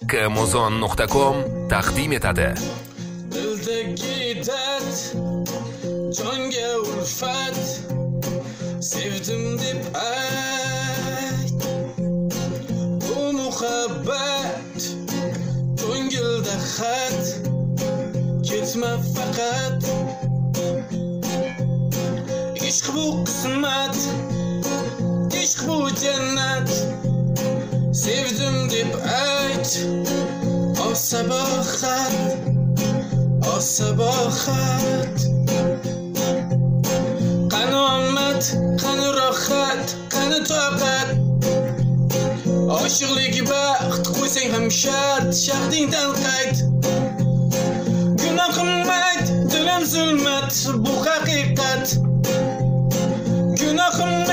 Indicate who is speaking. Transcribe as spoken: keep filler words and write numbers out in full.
Speaker 1: Amazon nuqta com taqdim etadi.
Speaker 2: Dildagi dard, jonga ulfat, sevdim deb ayt. Bu muhabbat, ko'ngilda xat, ketma faqat. Ishq bu qismat, ishq bu jannat, sevdim deb ayt. O sabahat, o sabahat. Qani omad, qani rohat, qani toqat. Oshiqlik baxt qo'ysang ham shart, shaxdingdan qayt. Gunohim ayt, dilim zulmat, bu haqiqat. Gunohim